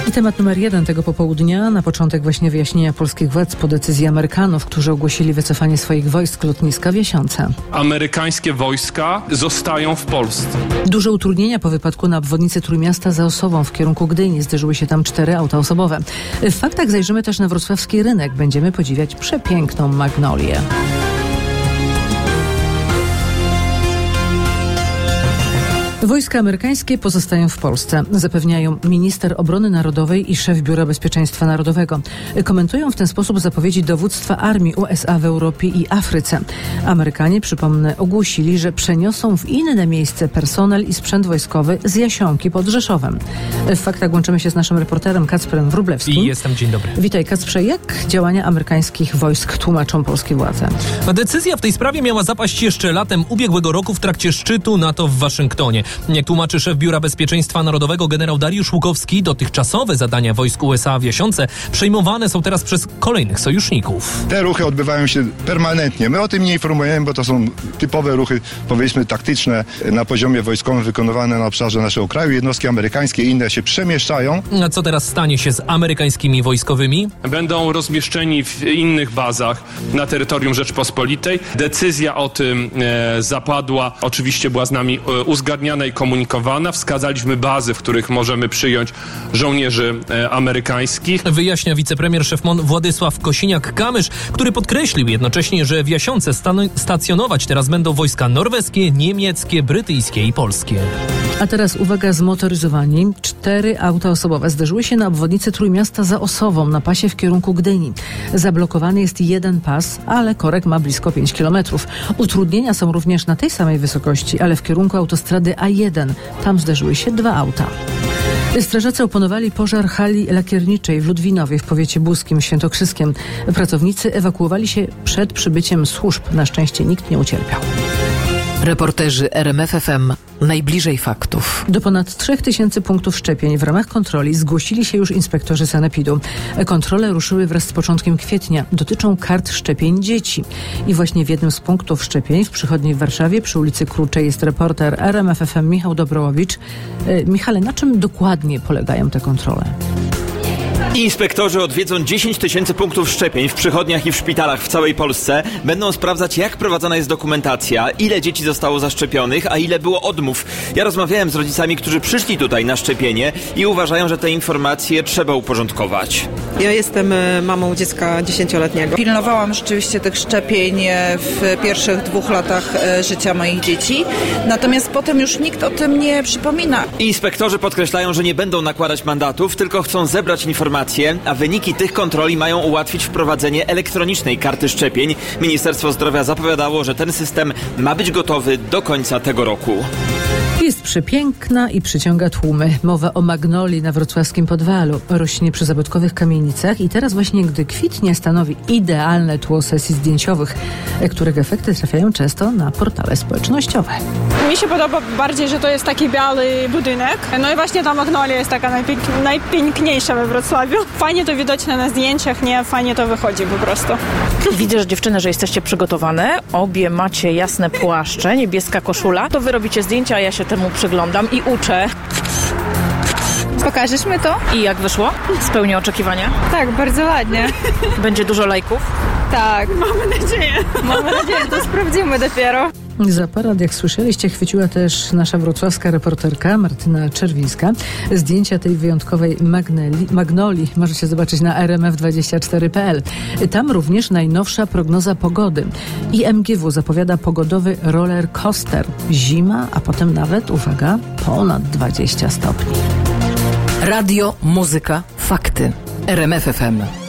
I temat numer 1 tego popołudnia. Na początek właśnie wyjaśnienia polskich władz po decyzji Amerykanów, którzy ogłosili wycofanie swoich wojsk lotniska w Jasionce. Amerykańskie wojska zostają w Polsce. Duże utrudnienia po wypadku na obwodnicy Trójmiasta za Osobą w kierunku Gdyni. Zderzyły się tam 4 auta osobowe. W faktach zajrzymy też na wrocławski rynek. Będziemy podziwiać przepiękną magnolię. Wojska amerykańskie pozostają w Polsce, zapewniają minister obrony narodowej i szef Biura Bezpieczeństwa Narodowego. Komentują w ten sposób zapowiedzi dowództwa armii USA w Europie i Afryce. Amerykanie, przypomnę, ogłosili, że przeniosą w inne miejsce personel i sprzęt wojskowy z Jasionki pod Rzeszowem. W faktach łączymy się z naszym reporterem Kacprem Wróblewskim. I jestem, dzień dobry. Witaj, Kacprze. Jak działania amerykańskich wojsk tłumaczą polskie władze? Decyzja w tej sprawie miała zapaść jeszcze latem ubiegłego roku w trakcie szczytu NATO w Waszyngtonie. Jak tłumaczy szef Biura Bezpieczeństwa Narodowego generał Dariusz Łukowski, dotychczasowe zadania wojsk USA w Jasionce przejmowane są teraz przez kolejnych sojuszników. Te ruchy odbywają się permanentnie. My o tym nie informujemy, bo to są typowe ruchy, powiedzmy taktyczne, na poziomie wojskowym wykonywane na obszarze naszego kraju. Jednostki amerykańskie i inne się przemieszczają. A co teraz stanie się z amerykańskimi wojskowymi? Będą rozmieszczeni w innych bazach na terytorium Rzeczpospolitej. Decyzja o tym zapadła. Oczywiście była z nami uzgadniana i komunikowana. Wskazaliśmy bazy, w których możemy przyjąć żołnierzy amerykańskich. Wyjaśnia wicepremier szef MON Władysław Kosiniak-Kamysz, który podkreślił jednocześnie, że w Jasionce stacjonować teraz będą wojska norweskie, niemieckie, brytyjskie i polskie. A teraz uwaga, zmotoryzowani. 4 auta osobowe zderzyły się na obwodnicy Trójmiasta za Osową na pasie w kierunku Gdyni. Zablokowany jest jeden pas, ale korek ma blisko 5 km. Utrudnienia są również na tej samej wysokości, ale w kierunku autostrady A1. Tam zderzyły się 2 auta. Strażacy opanowali pożar hali lakierniczej w Ludwinowie w powiecie buskim, świętokrzyskiem. Pracownicy ewakuowali się przed przybyciem służb. Na szczęście nikt nie ucierpiał. Reporterzy RMF FM najbliżej faktów. Do ponad 3000 punktów szczepień w ramach kontroli zgłosili się już inspektorzy sanepidu. Kontrole ruszyły wraz z początkiem kwietnia. Dotyczą kart szczepień dzieci. I właśnie w jednym z punktów szczepień w przychodni w Warszawie przy ulicy Kruczej jest reporter RMF FM Michał Dobrołowicz. Michale, na czym dokładnie polegają te kontrole? Inspektorzy odwiedzą 10 000 punktów szczepień w przychodniach i w szpitalach w całej Polsce. Będą sprawdzać, jak prowadzona jest dokumentacja, ile dzieci zostało zaszczepionych, a ile było odmów. Ja rozmawiałem z rodzicami, którzy przyszli tutaj na szczepienie i uważają, że te informacje trzeba uporządkować. Ja jestem mamą dziecka 10-letniego. Pilnowałam rzeczywiście tych szczepień w pierwszych 2 latach życia moich dzieci. Natomiast potem już nikt o tym nie przypomina. Inspektorzy podkreślają, że nie będą nakładać mandatów, tylko chcą zebrać informacje, a wyniki tych kontroli mają ułatwić wprowadzenie elektronicznej karty szczepień. Ministerstwo Zdrowia zapowiadało, że ten system ma być gotowy do końca tego roku. Jest przepiękna i przyciąga tłumy. Mowa o magnolii na wrocławskim Podwalu. Rośnie przy zabytkowych kamienicach i teraz właśnie, gdy kwitnie, stanowi idealne tło sesji zdjęciowych, których efekty trafiają często na portale społecznościowe. Mi się podoba bardziej, że to jest taki biały budynek. No i właśnie ta magnolia jest taka najpiękniejsza we Wrocławiu. Fajnie to widoczne na zdjęciach, nie? Fajnie to wychodzi po prostu. Widzę, że dziewczyny, że jesteście przygotowane. Obie macie jasne płaszcze, niebieska koszula. To wy robicie zdjęcia, a ja się temu przyglądam i uczę. Pokażesz mi to? I jak wyszło? Spełnia oczekiwania? Tak, bardzo ładnie. Będzie dużo lajków? Tak, mamy nadzieję. Mamy nadzieję, to sprawdzimy dopiero. Za aparat, jak słyszeliście, chwyciła też nasza wrocławska reporterka Martyna Czerwińska. Zdjęcia tej wyjątkowej magnolii możecie zobaczyć na rmf24.pl. Tam również najnowsza prognoza pogody. IMGW zapowiada pogodowy roller coaster. Zima, a potem nawet, uwaga, ponad 20 stopni. Radio, muzyka, fakty. RMF FM.